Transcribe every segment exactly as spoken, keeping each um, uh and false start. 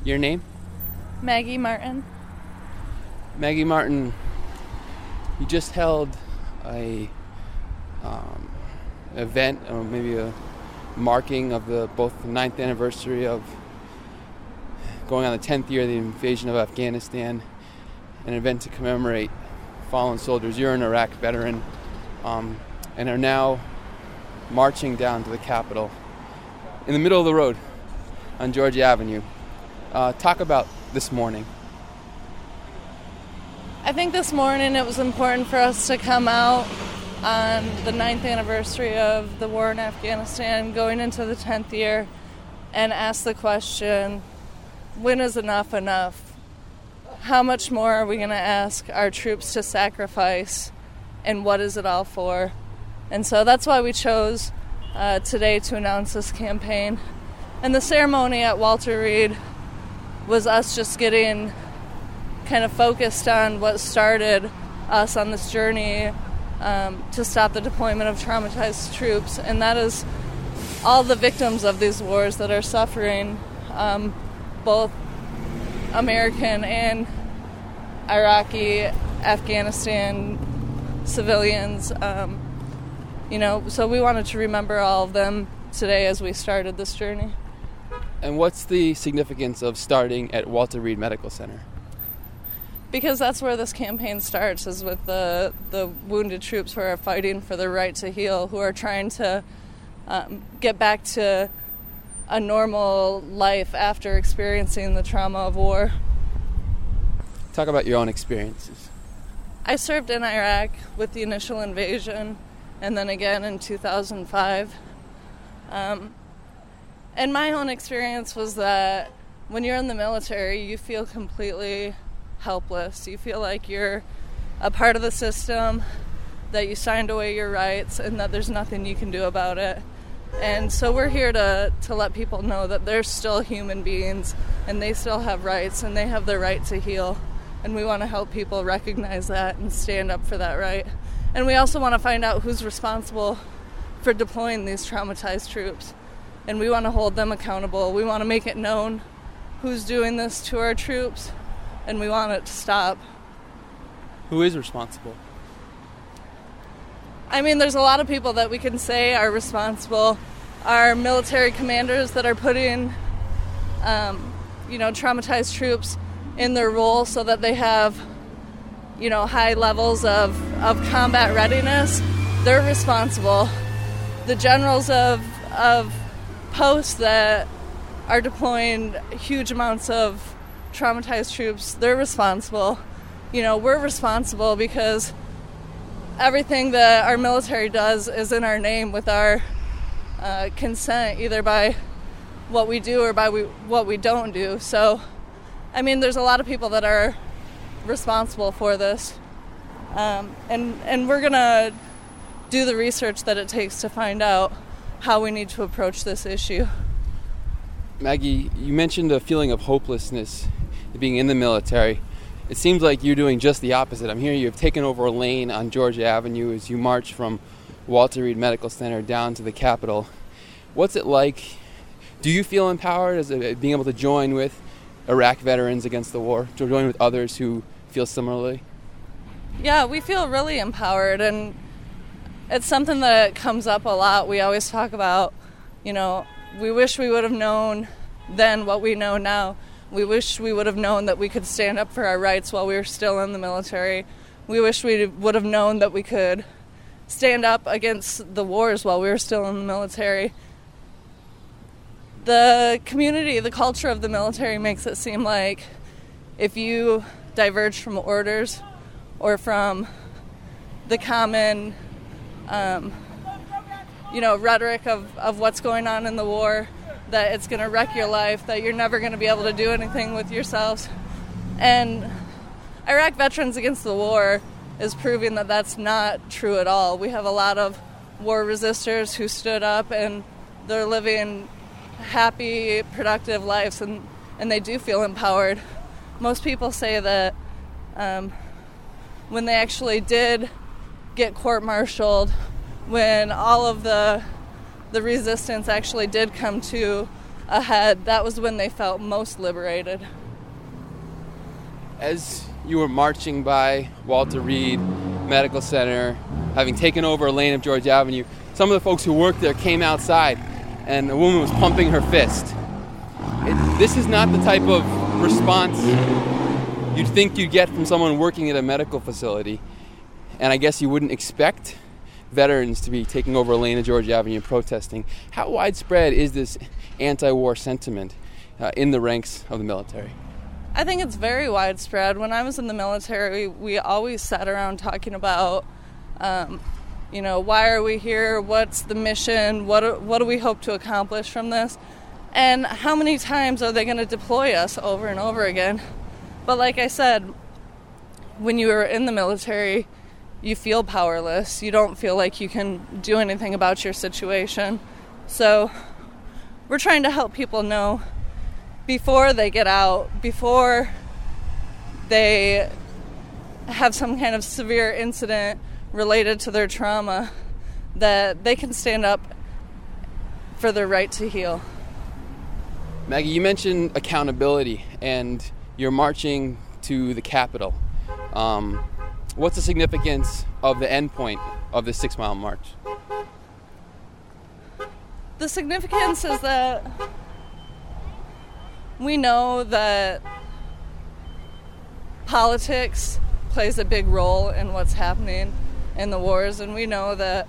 Your name? Maggie Martin. Maggie Martin, you just held a um, event, or maybe a marking of the both the ninth anniversary of going on the tenth year of the invasion of Afghanistan, an event to commemorate fallen soldiers. You're an Iraq veteran, um, and are now marching down to the Capitol in the middle of the road on Georgia Avenue. Uh, talk about this morning. I think this morning it was important for us to come out on the ninth anniversary of the war in Afghanistan, going into the tenth year, and ask the question, when is enough enough? How much more are we going to ask our troops to sacrifice, and what is it all for? And so that's why we chose uh, today to announce this campaign. And the ceremony at Walter Reed was us just getting kind of focused on what started us on this journey um, to stop the deployment of traumatized troops, and that is all the victims of these wars that are suffering, um, both American and Iraqi, Afghanistan civilians. Um, you know, so we wanted to remember all of them today as we started this journey. And what's the significance of starting at Walter Reed Medical Center? Because that's where this campaign starts, is with the, the wounded troops who are fighting for the right to heal, who are trying to um, get back to a normal life after experiencing the trauma of war. Talk about your own experiences. I served in Iraq with the initial invasion, and then again in two thousand five. Um, and my own experience was that when you're in the military, you feel completely helpless. You feel like you're a part of the system, that you signed away your rights, and that there's nothing you can do about it. And so we're here to, to let people know that they're still human beings, and they still have rights, and they have the right to heal. And we want to help people recognize that and stand up for that right. And we also want to find out who's responsible for deploying these traumatized troops. And we want to hold them accountable. We want to make it known who's doing this to our troops, and we want it to stop. Who is responsible? I mean, there's a lot of people that we can say are responsible. Our military commanders that are putting, um, you know, traumatized troops in their role so that they have, you know, high levels of, of combat readiness, they're responsible. The generals of of posts that are deploying huge amounts of traumatized troops, they're responsible. You know, we're responsible because everything that our military does is in our name with our uh, consent, either by what we do or by we, what we don't do. So, I mean, there's a lot of people that are responsible for this. Um, and, and we're going to do the research that it takes to find out how we need to approach this issue. Maggie, you mentioned a feeling of hopelessness being in the military. It seems like you're doing just the opposite. I'm hearing you've taken over a lane on Georgia Avenue as you march from Walter Reed Medical Center down to the Capitol. What's it like? Do you feel empowered as a, being able to join with Iraq veterans against the war, to join with others who feel similarly? Yeah, we feel really empowered, and it's something that comes up a lot. We always talk about, you know, we wish we would have known then what we know now. We wish we would have known that we could stand up for our rights while we were still in the military. We wish we would have known that we could stand up against the wars while we were still in the military. The community, the culture of the military makes it seem like if you diverge from orders or from the common um, you know, rhetoric of, of what's going on in the war, that it's going to wreck your life, that you're never going to be able to do anything with yourselves. And Iraq Veterans Against the War is proving that that's not true at all. We have a lot of war resistors who stood up, and they're living happy, productive lives, and, and they do feel empowered. Most people say that um, when they actually did get court-martialed, when all of the the resistance actually did come to ahead, that was when they felt most liberated. As you were marching by Walter Reed Medical Center, having taken over a lane of Georgia Avenue, some of the folks who worked there came outside and a woman was pumping her fist. It, this is not the type of response you'd think you'd get from someone working at a medical facility. And I guess you wouldn't expect veterans to be taking over a lane of Georgia Avenue and protesting. How widespread is this anti-war sentiment uh, in the ranks of the military? I think it's very widespread. When I was in the military, we always sat around talking about, um, you know, why are we here? What's the mission? What what do we hope to accomplish from this? And how many times are they going to deploy us over and over again? But like I said, when you are in the military, you feel powerless. You don't feel like you can do anything about your situation. So we're trying to help people know before they get out, before they have some kind of severe incident related to their trauma, that they can stand up for their right to heal. Maggie, you mentioned accountability, and you're marching to the Capitol. Um, what's the significance of the endpoint of the six-mile march? The significance is that we know that politics plays a big role in what's happening in the wars, and we know that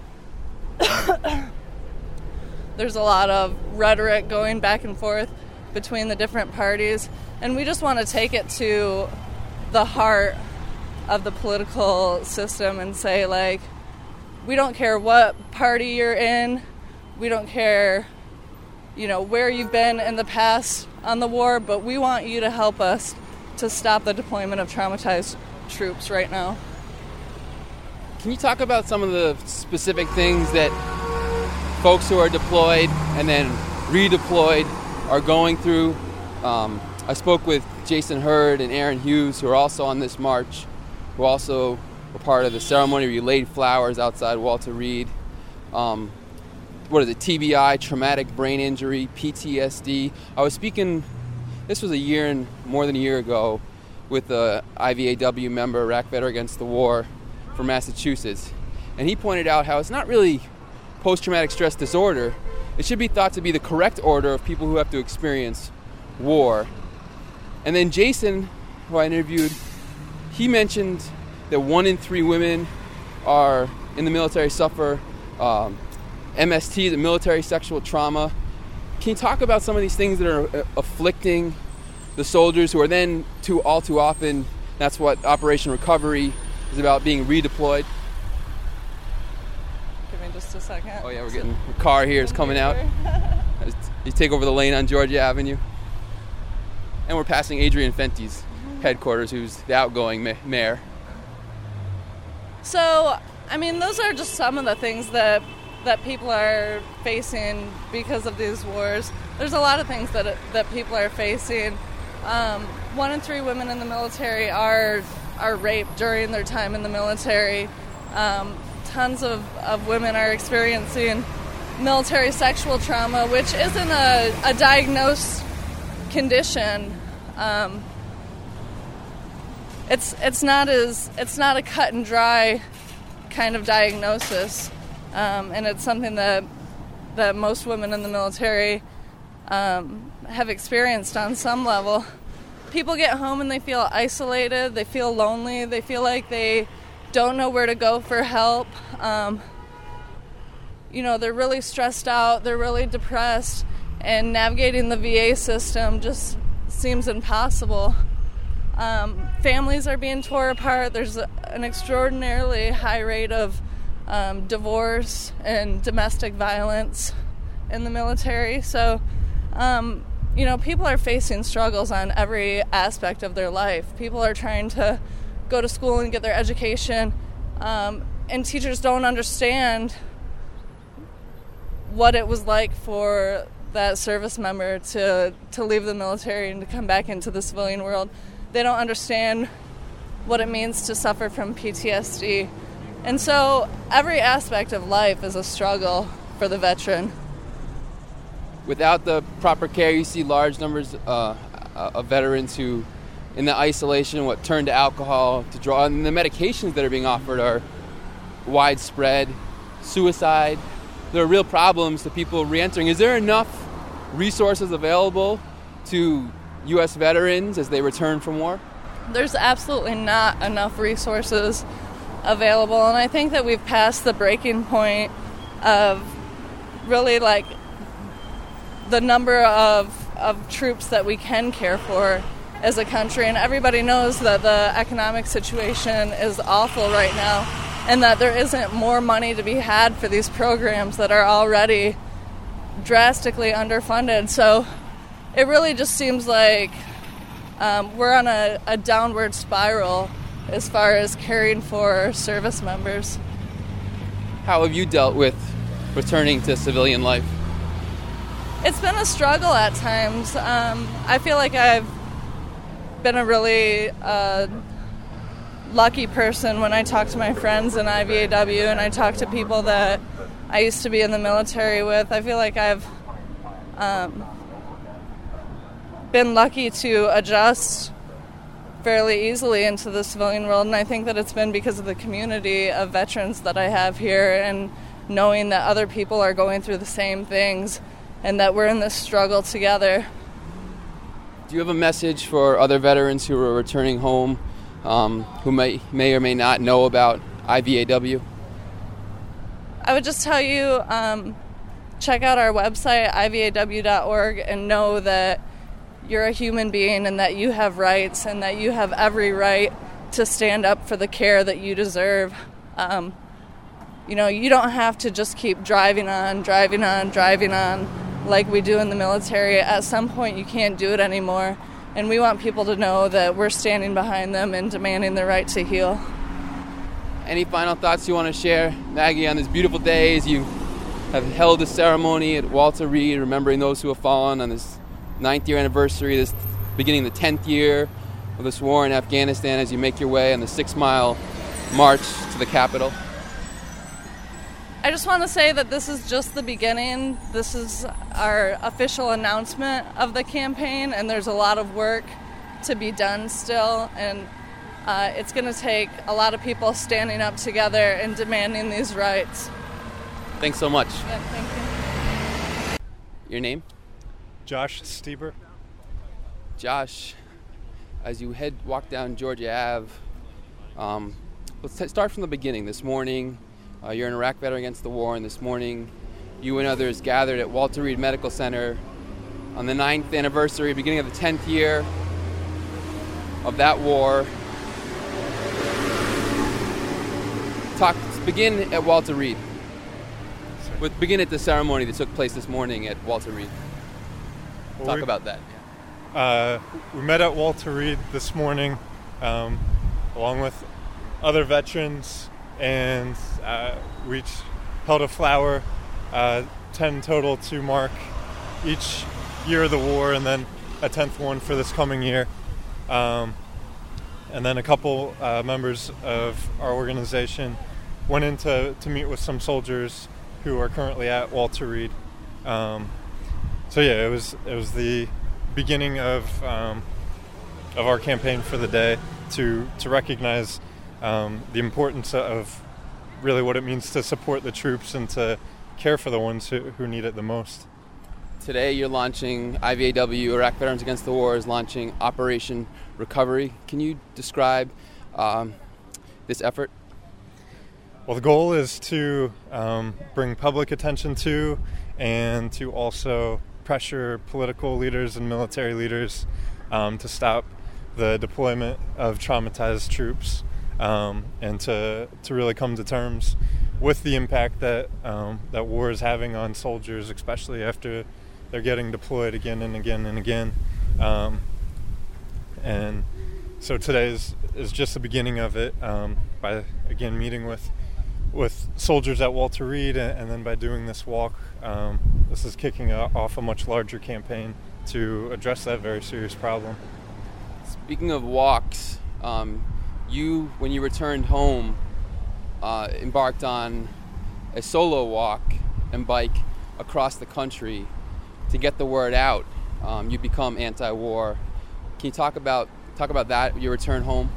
there's a lot of rhetoric going back and forth between the different parties, and we just want to take it to the heart of the political system and say, like, we don't care what party you're in, we don't care, you know, where you've been in the past on the war, but we want you to help us to stop the deployment of traumatized troops right now. Can you talk about some of the specific things that folks who are deployed and then redeployed are going through? Um, I spoke with Jason Hurd and Aaron Hughes, who are also on this march, who also were part of the ceremony where you laid flowers outside Walter Reed. Um, what is it, T B I, traumatic brain injury, P T S D. I was speaking, this was a year and more than a year ago, with a I V A W member, Iraq Veteran Against the War from Massachusetts. And he pointed out how it's not really post-traumatic stress disorder. It should be thought to be the correct order of people who have to experience war. And then Jason, who I interviewed, he mentioned that one in three women are in the military suffer um, M S T, the military sexual trauma. Can you talk about some of these things that are uh, afflicting the soldiers who are then, too all too often, that's what Operation Recovery is about, being redeployed? Give me just a second. Oh yeah, we're getting, the car here is coming out. You take over the lane on Georgia Avenue. And we're passing Adrian Fenty's headquarters, who's the outgoing ma- mayor. So, I mean, those are just some of the things that that people are facing because of these wars. There's a lot of things that that people are facing. Um, one in three women in the military are are raped during their time in the military. Um, tons of, of women are experiencing military sexual trauma, which isn't a, a diagnosed condition. Um, it's it's not as it's not a cut and dry kind of diagnosis. Um, and it's something that that most women in the military um, have experienced on some level. People get home and they feel isolated, they feel lonely, they feel like they don't know where to go for help. Um, you know, they're really stressed out, they're really depressed, and navigating the V A system just seems impossible. Um, families are being torn apart. There's a, an extraordinarily high rate of Um, divorce and domestic violence in the military. So, um, you know, people are facing struggles on every aspect of their life. People are trying to go to school and get their education, um, and teachers don't understand what it was like for that service member to, to leave the military and to come back into the civilian world. They don't understand what it means to suffer from P T S D. And so every aspect of life is a struggle for the veteran. without the proper care, you see large numbers uh, of veterans who, in the isolation, what turn to alcohol to draw, and the medications that are being offered are widespread. Suicide. There are real problems to people re-entering. Is there enough resources available to U S veterans as they return from war? There's absolutely not enough resources available, and I think that we've passed the breaking point of really like the number of, of troops that we can care for as a country, and everybody knows that the economic situation is awful right now and that there isn't more money to be had for these programs that are already drastically underfunded. So it really just seems like um, we're on a, a downward spiral as far as caring for service members. How have you dealt with returning to civilian life? It's been a struggle at times. Um, I feel like I've been a really uh, lucky person when I talk to my friends in I V A W and I talk to people that I used to be in the military with. I feel like I've um, been lucky to adjust fairly easily into the civilian world, and I think that it's been because of the community of veterans that I have here and knowing that other people are going through the same things and that we're in this struggle together. Do you have a message for other veterans who are returning home um, who may, may or may not know about I V A W? I would just tell you, um, check out our website, I V A W dot org, and know that you're a human being and that you have rights and that you have every right to stand up for the care that you deserve. Um, you know, you don't have to just keep driving on, driving on, driving on like we do in the military. At some point, you can't do it anymore. And we want people to know that we're standing behind them and demanding their right to heal. Any final thoughts you want to share, Maggie, on this beautiful day as you have held a ceremony at Walter Reed, remembering those who have fallen on this ninth year anniversary, this beginning the tenth year of this war in Afghanistan, as you make your way on the six-mile march to the Capitol? I just want to say that this is just the beginning. This is our official announcement of the campaign, and there's a lot of work to be done still, and uh, it's going to take a lot of people standing up together and demanding these rights. Thanks so much. Yeah, thank you. Your name? Josh Stieber. Josh, as you head walk down Georgia Avenue, um, let's t- start from the beginning. This morning, uh, you're an Iraq veteran against the war, and this morning, you and others gathered at Walter Reed Medical Center on the ninth anniversary, beginning of the tenth year of that war. Talk. Begin at Walter Reed. With begin at the ceremony that took place this morning at Walter Reed. Well, Talk we, about that. Uh, we met at Walter Reed this morning, um, along with other veterans, and uh, we each held a flower, uh, ten total to mark each year of the war, and then a tenth one for this coming year. Um, and then a couple uh, members of our organization went in to, to meet with some soldiers who are currently at Walter Reed. Um, so yeah, it was it was the beginning of um, of our campaign for the day to to recognize um, the importance of really what it means to support the troops and to care for the ones who, who need it the most. Today you're launching I V A W, Iraq Veterans Against the War, is launching Operation Recovery. Can you describe um, this effort? Well, the goal is to um, bring public attention to and to also pressure political leaders and military leaders um, to stop the deployment of traumatized troops um, and to to really come to terms with the impact that um, that war is having on soldiers, especially after they're getting deployed again and again and again. Um, and so today is, is just the beginning of it um, by, again, meeting with with soldiers at Walter Reed, and then by doing this walk, um, this is kicking off a much larger campaign to address that very serious problem. Speaking of walks, um, you, when you returned home, uh, embarked on a solo walk and bike across the country to to get the word out, um, you become anti-war. Can you talk about talk about that? Your return home.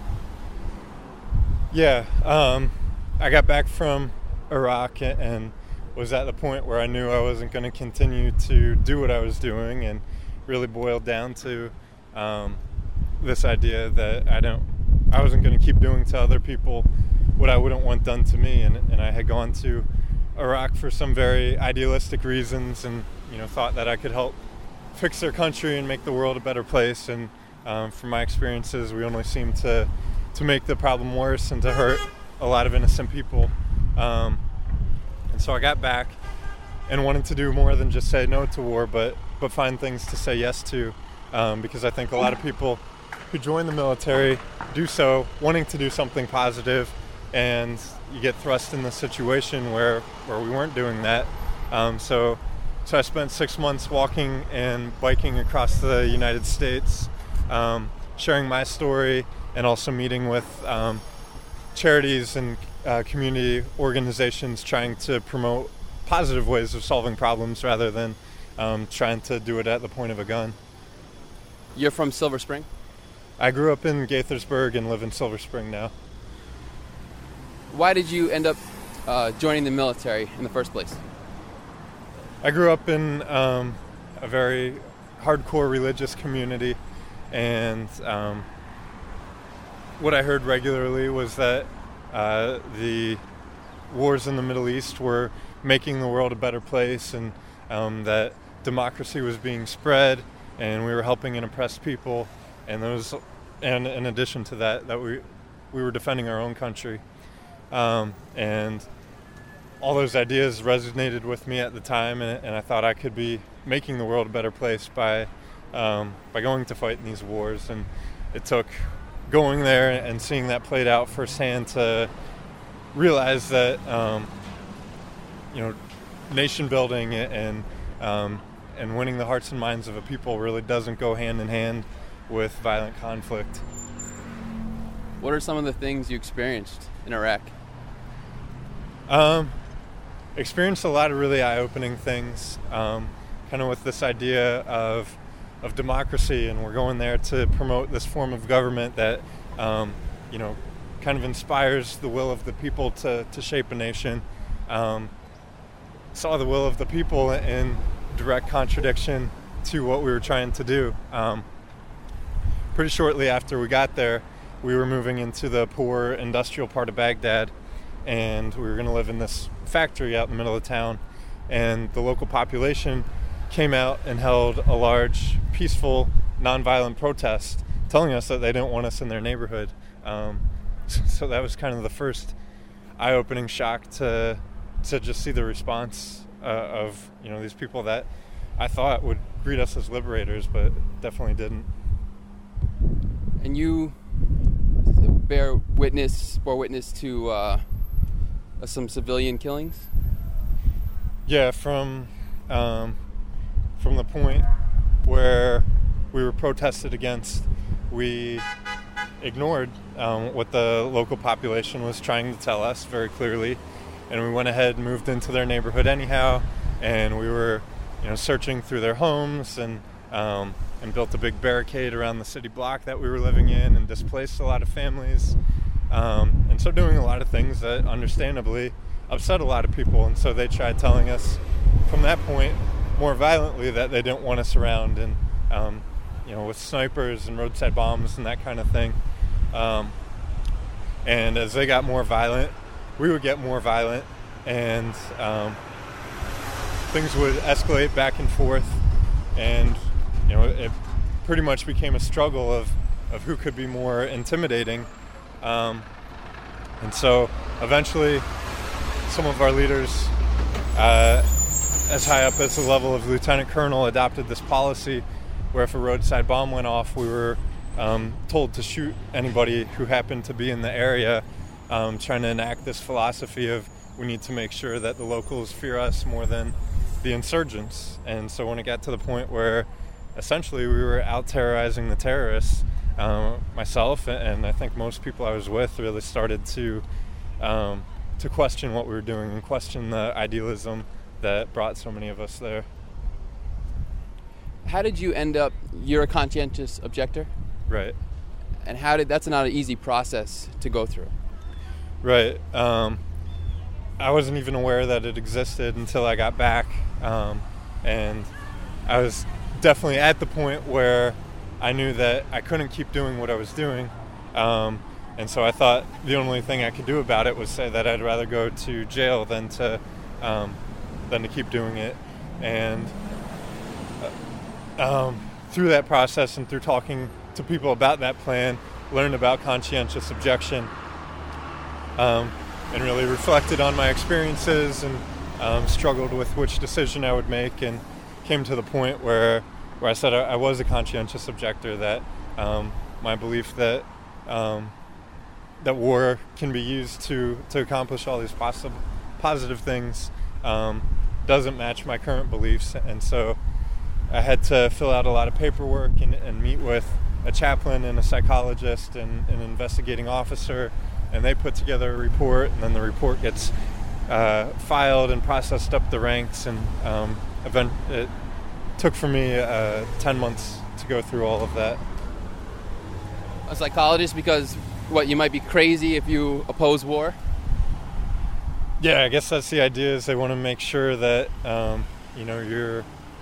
Yeah, um, I got back from Iraq and was at the point where I knew I wasn't going to continue to do what I was doing, and really boiled down to um, this idea that I don't, I wasn't going to keep doing to other people what I wouldn't want done to me, and, and I had gone to Iraq for some very idealistic reasons, and you know thought that I could help fix their country and make the world a better place. And um, from my experiences, we only seem to to make the problem worse and to hurt a lot of innocent people. Um, and so I got back and wanted to do more than just say no to war, but but find things to say yes to, um, because I think a lot of people who join the military do so wanting to do something positive, and you get thrust in the situation where, where we weren't doing that. Um, so so I spent six months walking and biking across the United States, um, sharing my story, and also meeting with um, charities and uh, community organizations trying to promote positive ways of solving problems rather than um, trying to do it at the point of a gun. You're from Silver Spring? I grew up in Gaithersburg and live in Silver Spring now. Why did you end up uh, joining the military in the first place? I grew up in um, a very hardcore religious community, and um, what I heard regularly was that uh, the wars in the Middle East were making the world a better place, and um, that democracy was being spread, and we were helping an oppressed people, and those, and in addition to that, that we we were defending our own country. Um, and all those ideas resonated with me at the time, and, and I thought I could be making the world a better place by um, by going to fight in these wars. And it took going there and seeing that played out firsthand to realize that um, you know, nation building and um, and winning the hearts and minds of a people really doesn't go hand in hand with violent conflict. What are some of the things you experienced in Iraq? Um, experienced a lot of really eye-opening things, um, kind of with this idea of of democracy, and we're going there to promote this form of government that, um, you know, kind of inspires the will of the people to, to shape a nation. Um, saw the will of the people in direct contradiction to what we were trying to do. Um, pretty shortly after we got there, we were moving into the poor industrial part of Baghdad, and we were going to live in this factory out in the middle of town, and the local population came out and held a large, peaceful, nonviolent protest telling us that they didn't want us in their neighborhood. Um, so that was kind of the first eye-opening shock to to just see the response uh, of, you know, these people that I thought would greet us as liberators, but definitely didn't. And you bear witness, bore witness to uh, some civilian killings? Yeah, from um, from the point where we were protested against, we ignored um, what the local population was trying to tell us very clearly, and we went ahead and moved into their neighborhood anyhow, and we were, you know, searching through their homes, and um, and built a big barricade around the city block that we were living in, and displaced a lot of families, um, and so doing a lot of things that understandably upset a lot of people. And so they tried telling us from that point more violently that they didn't want us around, and um, you know, with snipers and roadside bombs and that kind of thing. Um, and as they got more violent, we would get more violent, and um, things would escalate back and forth, and you know, it pretty much became a struggle of, of who could be more intimidating. Um, and so eventually some of our leaders, uh, as high up as the level of lieutenant colonel, adopted this policy where if a roadside bomb went off, we were um, told to shoot anybody who happened to be in the area, um, trying to enact this philosophy of we need to make sure that the locals fear us more than the insurgents. And so when it got to the point where essentially we were out terrorizing the terrorists, um, myself and I think most people I was with really started to um, to question what we were doing and question the idealism that brought so many of us there. How did you end up, you're a conscientious objector? Right. And how did, that's not an easy process to go through. Right. Um, I wasn't even aware that it existed until I got back. Um, and I was definitely at the point where I knew that I couldn't keep doing what I was doing. Um, and so I thought the only thing I could do about it was say that I'd rather go to jail than to, um, than to keep doing it. And uh, um, through that process and through talking to people about that plan, learned about conscientious objection, um, and really reflected on my experiences and um, struggled with which decision I would make, and came to the point where where I said I, I was a conscientious objector, that um, my belief that um, that war can be used to, to accomplish all these positive positive things um, doesn't match my current beliefs. And so I had to fill out a lot of paperwork and, and meet with a chaplain and a psychologist and an investigating officer, and they put together a report, and then the report gets uh, filed and processed up the ranks, and um, event, it took for me uh, ten months to go through all of that. A psychologist, because what, you might be crazy if you oppose war? Yeah, I guess that's the idea, is they want to make sure that um, you know, you're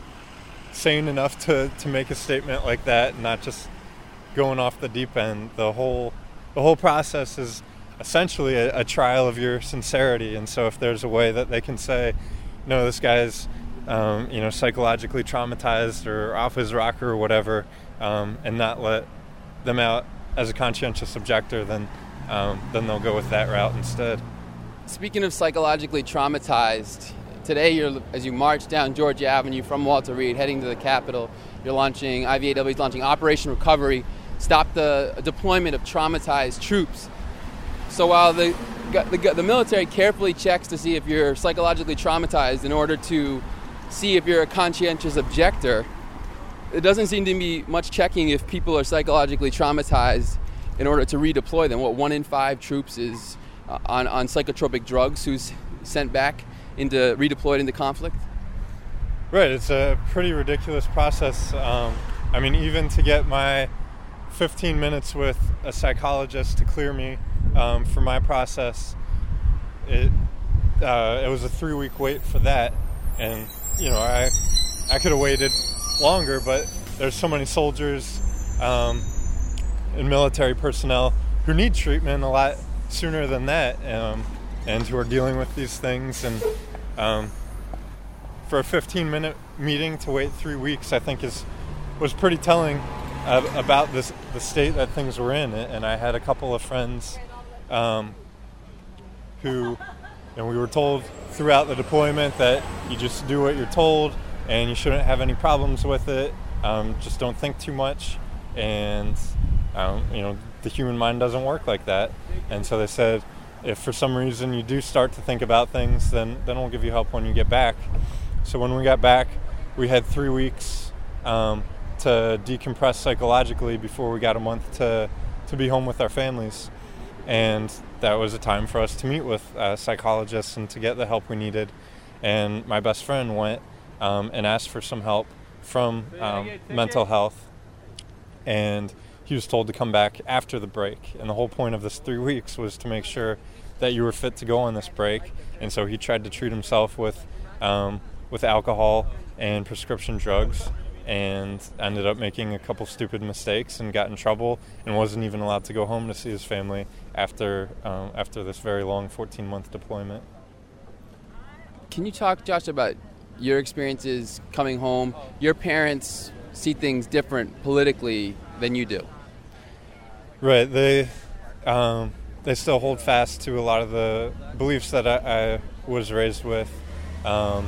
sane enough to, to make a statement like that, and not just going off the deep end. The whole the whole process is essentially a, a trial of your sincerity, and so if there's a way that they can say, no, this guy's um, you know, psychologically traumatized or off his rocker or whatever, um, and not let them out as a conscientious objector, then um, then they'll go with that route instead. Speaking of psychologically traumatized, today, you're, as you march down Georgia Avenue from Walter Reed, heading to the Capitol, you're launching, I V A W is launching Operation Recovery, stop the deployment of traumatized troops. So while the, the, the military carefully checks to see if you're psychologically traumatized in order to see if you're a conscientious objector, it doesn't seem to be much checking if people are psychologically traumatized in order to redeploy them. What, one in five troops is uh, on, on psychotropic drugs who's sent back into redeployed into conflict? Right, it's a pretty ridiculous process. Um, I mean, even to get my fifteen minutes with a psychologist to clear me um, for my process, it uh, it was a three-week wait for that. And, you know, I I could have waited longer, but there's so many soldiers um, and military personnel who need treatment a lot sooner than that, um, and who are dealing with these things. And um, for a fifteen minute meeting to wait three weeks, I think is was pretty telling uh, about this the state that things were in. And I had a couple of friends um, who, you know, we were told throughout the deployment that you just do what you're told and you shouldn't have any problems with it. Um, just don't think too much. And um, you know, the human mind doesn't work like that. And so they said, if for some reason you do start to think about things, then, then we'll give you help when you get back. So when we got back, we had three weeks um, to decompress psychologically before we got a month to, to be home with our families. And that was a time for us to meet with uh, psychologists and to get the help we needed. And my best friend went um, and asked for some help from um, mental health. And he was told to come back after the break. And the whole point of this three weeks was to make sure that you were fit to go on this break. And so he tried to treat himself with um, with alcohol and prescription drugs, and ended up making a couple stupid mistakes and got in trouble and wasn't even allowed to go home to see his family after um, after this very long fourteen month deployment. Can you talk, Josh, about your experiences coming home? Your parents see things different politically than you do. Right. They um, they still hold fast to a lot of the beliefs that I, I was raised with, um,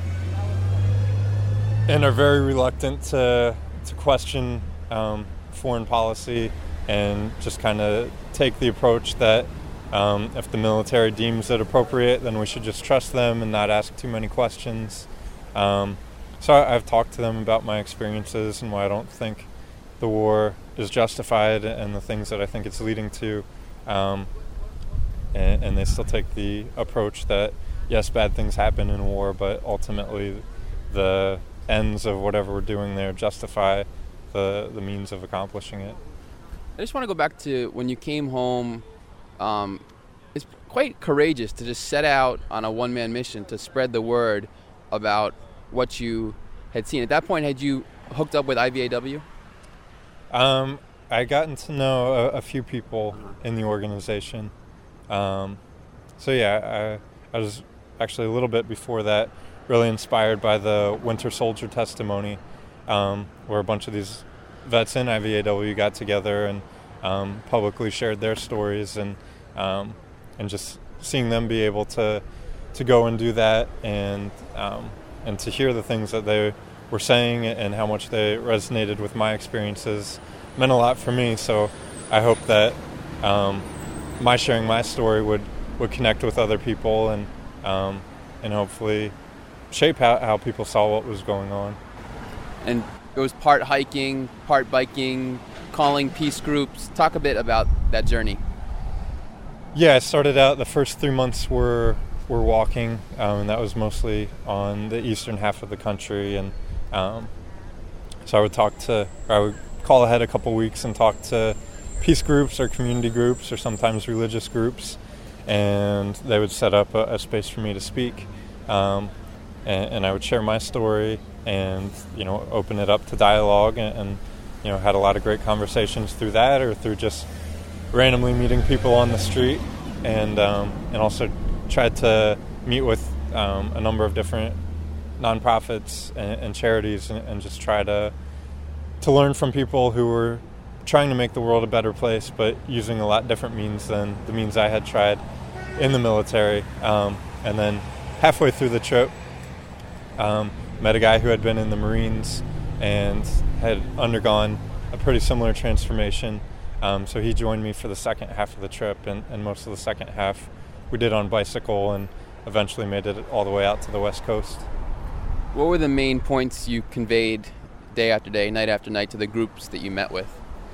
and are very reluctant to to question um, foreign policy, and just kind of take the approach that um, if the military deems it appropriate, then we should just trust them and not ask too many questions. Um, so I, I've talked to them about my experiences and why I don't think the war is justified and the things that I think it's leading to, um, and, and they still take the approach that yes, bad things happen in war, but ultimately the ends of whatever we're doing there justify the the means of accomplishing it. I just want to go back to when you came home. Um, it's quite courageous to just set out on a one-man mission to spread the word about what you had seen. At that point, had you hooked up with I V A W? Um, I gotten to know a, a few people in the organization. Um, so yeah, I, I was actually a little bit before that really inspired by the Winter Soldier testimony, um, where a bunch of these vets in I V A W got together and um, publicly shared their stories, and um, and just seeing them be able to to go and do that, and um, and to hear the things that they were saying and how much they resonated with my experiences meant a lot for me. So I hope that um, my sharing my story would, would connect with other people and um, and hopefully shape how, how people saw what was going on. And it was part hiking, part biking, calling peace groups. Talk a bit about that journey. Yeah, I started out, the first three months were were walking, um, and that was mostly on the eastern half of the country. And um, so I would talk to, or I would call ahead a couple weeks and talk to peace groups or community groups or sometimes religious groups, and they would set up a, a space for me to speak. Um, and, and I would share my story and, you know, open it up to dialogue, and, and, you know, had a lot of great conversations through that or through just randomly meeting people on the street, and um, and also tried to meet with um, a number of different nonprofits and, and charities, and, and just try to to learn from people who were trying to make the world a better place, but using a lot different means than the means I had tried in the military. Um, and then halfway through the trip, um, met a guy who had been in the Marines and had undergone a pretty similar transformation. Um, so he joined me for the second half of the trip, and, and most of the second half we did on bicycle, and eventually made it all the way out to the West Coast. What were the main points you conveyed day after day, night after night to the groups that you met with?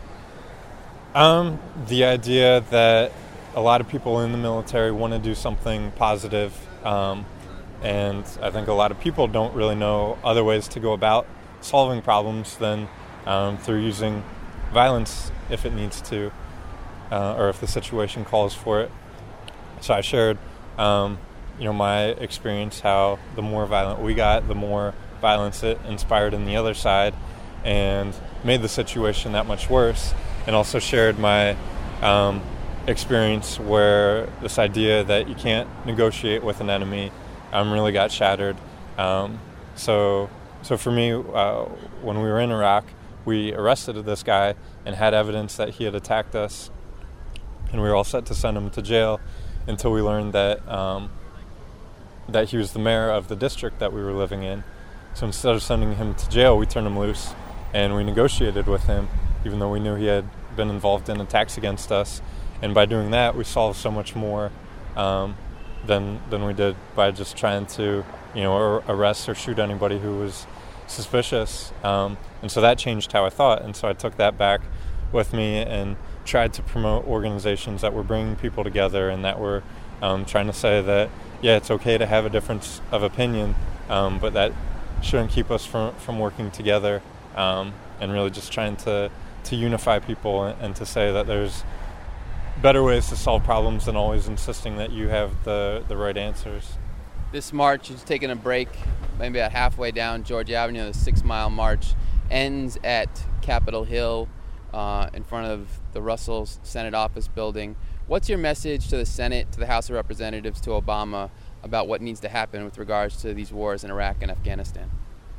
Um, the idea that a lot of people in the military want to do something positive, um, and I think a lot of people don't really know other ways to go about solving problems than um, through using violence if it needs to, uh, or if the situation calls for it. So I shared, um, you know, my experience, how the more violent we got, the more violence it inspired in the other side, and made the situation that much worse. And also shared my um, experience where this idea that you can't negotiate with an enemy um, really got shattered. Um, so, so for me, uh, when we were in Iraq, we arrested this guy and had evidence that he had attacked us, and we were all set to send him to jail until we learned that um, that he was the mayor of the district that we were living in. So instead of sending him to jail, we turned him loose, and we negotiated with him, even though we knew he had been involved in attacks against us. And by doing that, we solved so much more um, than than we did by just trying to, you know, ar- arrest or shoot anybody who was suspicious. Um, and so that changed how I thought. And so I took that back with me and tried to promote organizations that were bringing people together, and that were um, trying to say that, yeah, it's okay to have a difference of opinion, um, but that shouldn't keep us from, from working together, um, and really just trying to, to unify people, and, and to say that there's better ways to solve problems than always insisting that you have the, the right answers. This march is taking a break, maybe about halfway down Georgia Avenue. The six-mile march ends at Capitol Hill uh, in front of the Russell Senate office building. What's your message to the Senate, to the House of Representatives, to Obama about what needs to happen with regards to these wars in Iraq and Afghanistan?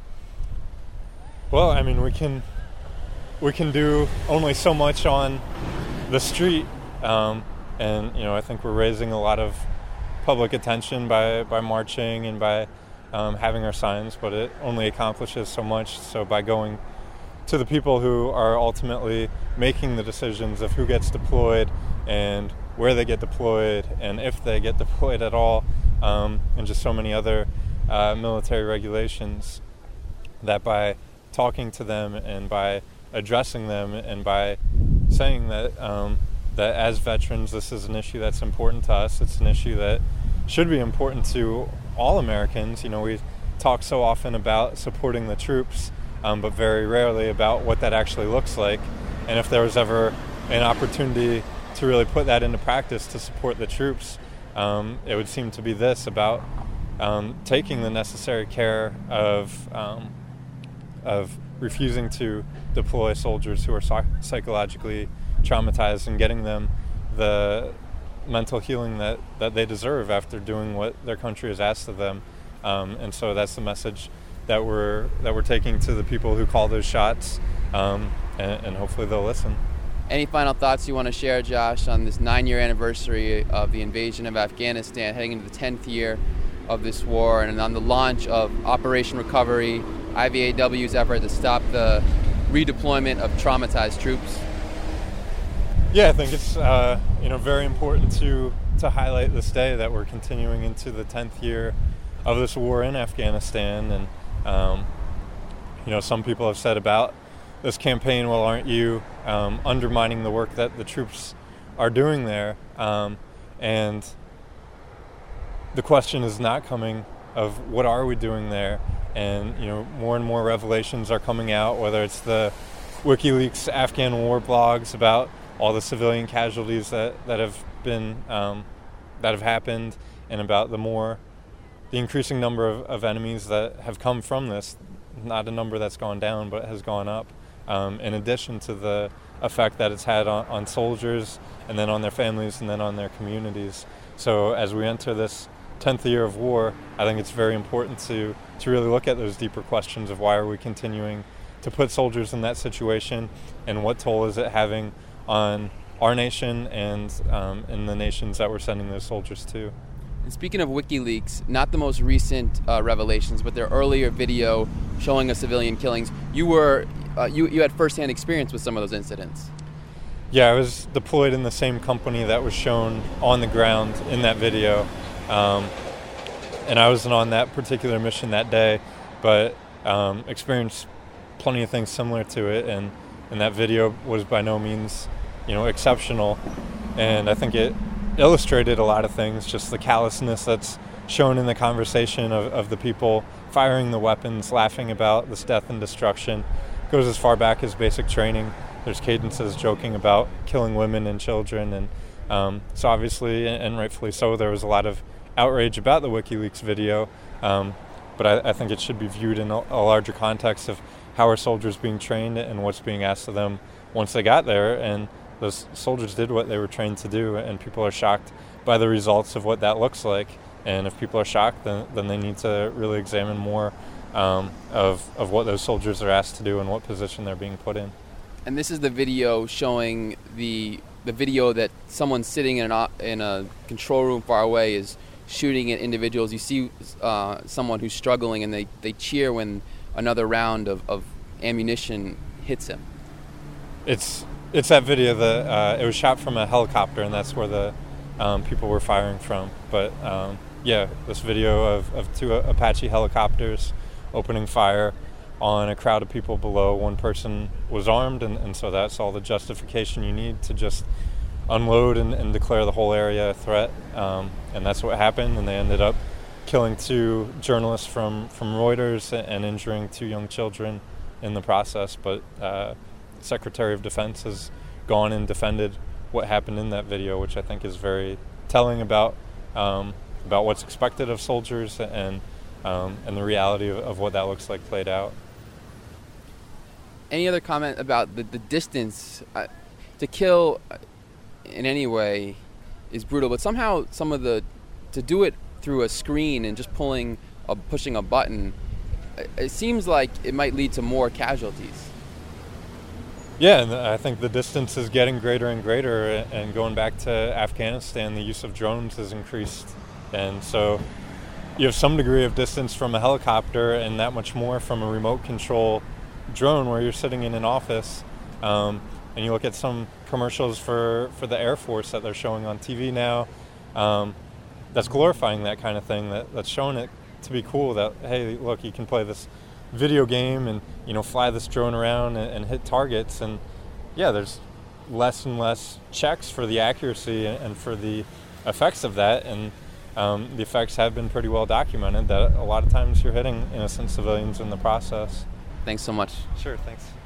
Well, I mean, we can we can do only so much on the street, um, and you know, I think we're raising a lot of public attention by by marching and by um, having our signs, but it only accomplishes so much. So by going to the people who are ultimately making the decisions of who gets deployed and where they get deployed and if they get deployed at all, um, and just so many other uh, military regulations, that by talking to them and by addressing them and by saying that um, that as veterans, this is an issue that's important to us. It's an issue that should be important to all Americans. You know, we talk so often about supporting the troops, um, but very rarely about what that actually looks like. And if there was ever an opportunity to really put that into practice to support the troops, um, it would seem to be this, about um, taking the necessary care of um, of refusing to deploy soldiers who are psych- psychologically traumatized and getting them the mental healing that, that they deserve after doing what their country has asked of them. Um, and so that's the message that we're that we're taking to the people who call those shots, um, and, and hopefully they'll listen. Any final thoughts you want to share, Josh, on this nine-year anniversary of the invasion of Afghanistan, heading into the tenth year of this war, and on the launch of Operation Recovery, I V A W's effort to stop the redeployment of traumatized troops? Yeah, I think it's uh, you know very important to to highlight this day that we're continuing into the tenth year of this war in Afghanistan, and um, you know some people have said about this campaign, well, aren't you um, undermining the work that the troops are doing there? Um, and the question is not coming of what are we doing there, and you know more and more revelations are coming out, whether it's the WikiLeaks Afghan war blogs about all the civilian casualties that, that have been um, that have happened, and about the more the increasing number of, of enemies that have come from this, not a number that's gone down but has gone up, um, in addition to the effect that it's had on, on soldiers, and then on their families, and then on their communities. So as we enter this tenth year of war, I think it's very important to, to really look at those deeper questions of why are we continuing to put soldiers in that situation, and what toll is it having on our nation and um, in the nations that we're sending those soldiers to. And speaking of WikiLeaks, not the most recent uh, revelations, but their earlier video showing of civilian killings, you were uh, you you had firsthand experience with some of those incidents. Yeah, I was deployed in the same company that was shown on the ground in that video, um, and I wasn't on that particular mission that day, but um, experienced plenty of things similar to it, and, and that video was by no means, you know, exceptional, and I think it illustrated a lot of things, just the callousness that's shown in the conversation of, of the people firing the weapons, laughing about this death and destruction. It goes as far back as basic training. There's cadences joking about killing women and children, and um, so obviously, and rightfully so, there was a lot of outrage about the WikiLeaks video, um, but I, I think it should be viewed in a, a larger context of how are soldiers being trained and what's being asked of them once they got there, and those soldiers did what they were trained to do, and people are shocked by the results of what that looks like. And if people are shocked, then, then they need to really examine more um, of, of what those soldiers are asked to do and what position they're being put in. And this is the video showing the the video that someone sitting in, an, in a control room far away is shooting at individuals. You see uh, someone who's struggling, and they, they cheer when another round of, of ammunition hits him. It's It's that video that uh, it was shot from a helicopter, and that's where the um, people were firing from. But um, yeah, this video of, of two Apache helicopters opening fire on a crowd of people below. One person was armed, and, and so that's all the justification you need to just unload and, and declare the whole area a threat. Um, and that's what happened, and they ended up killing two journalists from, from Reuters and injuring two young children in the process. But uh, Secretary of Defense has gone and defended what happened in that video, which I think is very telling about um, about what's expected of soldiers and um, and the reality of, of what that looks like played out. Any other comment about the, the distance? Uh, to kill in any way is brutal, but somehow some of the to do it through a screen and just pulling a, pushing a button, it seems like it might lead to more casualties. Yeah, and I think the distance is getting greater and greater, and going back to Afghanistan, the use of drones has increased, and so you have some degree of distance from a helicopter and that much more from a remote control drone where you're sitting in an office, um, and you look at some commercials for, for the Air Force that they're showing on T V now, um, that's glorifying that kind of thing, that, that's showing it to be cool, that, hey, look, you can play this video game and, you know, fly this drone around and, and hit targets, and yeah, there's less and less checks for the accuracy and for the effects of that, and um, the effects have been pretty well documented, that a lot of times you're hitting innocent civilians in the process. Thanks so much. Sure, thanks.